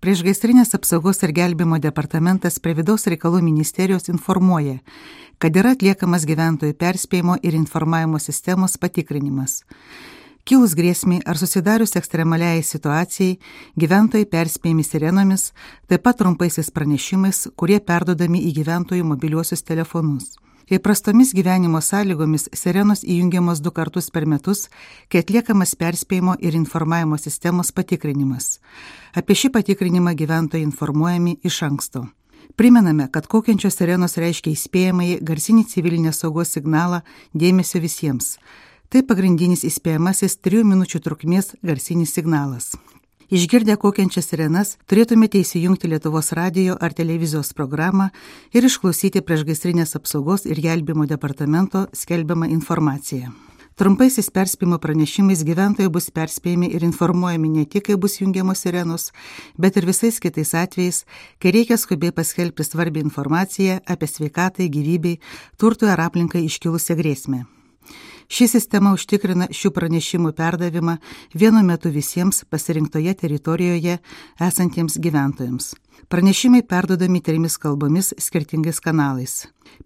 Priešgaisrinės apsaugos ir gelbėjimo departamentas prie Vidaus reikalų ministerijos informuoja, kad yra atliekamas gyventojų perspėjimo ir informavimo sistemos patikrinimas. Kilus grėsmiai ar susidarius ekstremaliai situacijai, gyventojai perspėjami sirenomis, taip pat trumpaisiais pranešimais, kurie perduodami į gyventojų mobiliuosius telefonus. Įprastomis gyvenimo sąlygomis sirenos įjungiamos 2 kartus per metus, kai atliekamas perspėjimo ir informavimo sistemos patikrinimas. Apie šį patikrinimą gyventojai informuojami iš anksto. Primename, kad kaukiančios sirenos reiškia įspėjamąjį garsinį civilinės saugos signalą dėmesio visiems. Tai pagrindinis įspėjamasis 3 minučių trukmės garsinis signalas. Išgirdę kaukiančias sirenas, turėtumėte įsijungti Lietuvos radijo ar televizijos programą ir išklausyti priešgaisrinės apsaugos ir gelbėjimo departamento skelbiamą informaciją. Trumpaisiais perspėjimo pranešimais gyventojai bus perspėjami ir informuojami ne tik, kai bus jungiamos sirenos, bet ir visais kitais atvejais, kai reikia skubiai paskelbti svarbią informaciją apie sveikatai, gyvybei, turtui ar aplinkai iškilusią grėsmę. Ši sistema užtikrina šių pranešimų perdavimą vienu metu visiems pasirinktoje teritorijoje esantiems gyventojams. Pranešimai perduodami 3 kalbomis skirtingais kanalais.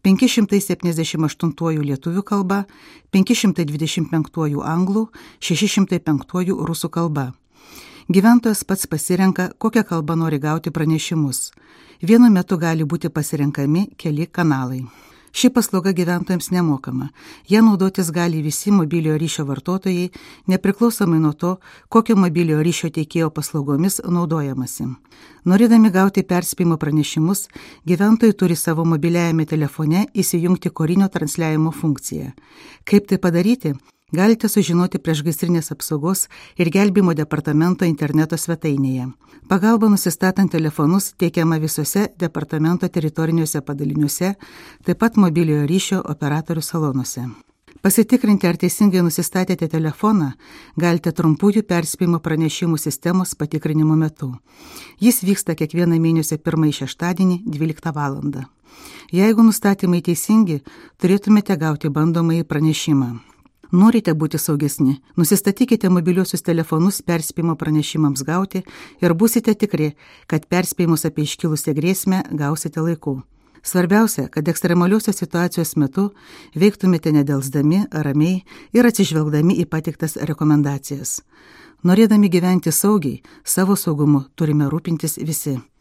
578 lietuvių kalba, 525 anglų, 605 rusų kalba. Gyventojas pats pasirenka, kokią kalbą nori gauti pranešimus. Vienu metu gali būti pasirenkami keli kanalai. Ši paslauga gyventojams nemokama. Ją naudotis gali visi mobiliojo ryšio vartotojai, nepriklausomai nuo to, kokio mobiliojo ryšio teikėjo paslaugomis naudojamasi. Norėdami gauti perspėjimo pranešimus, gyventojai turi savo mobiliajame telefone įsijungti korinio transliavimo funkciją. Kaip tai padaryti? Galite sužinoti priešgaisrinės apsaugos ir gelbėjimo departamento interneto svetainėje. Pagalba nusistatant telefonus teikiama visose departamento teritoriniuose padaliniuose, taip pat mobiliojo ryšio operatorių salonuose. Pasitikrinti, ar teisingai nusistatėte telefoną, galite trumpųjų perspėjimo pranešimų sistemos patikrinimo metu. Jis vyksta kiekvieną mėnesio 1 šeštadienį 12 val. Jeigu nustatymai teisingi, turėtumėte gauti bandomąjį pranešimą. Norite būti saugesni, nusistatykite mobiliuosius telefonus perspėjimo pranešimams gauti ir būsite tikri, kad perspėjimus apie iškilusią grėsmę gausite laiku. Svarbiausia, kad ekstremaliosios situacijos metu veiktumėte nedelsdami, ramiai ir atsižvelgdami į pateiktas rekomendacijas. Norėdami gyventi saugiai, savo saugumu turime rūpintis visi.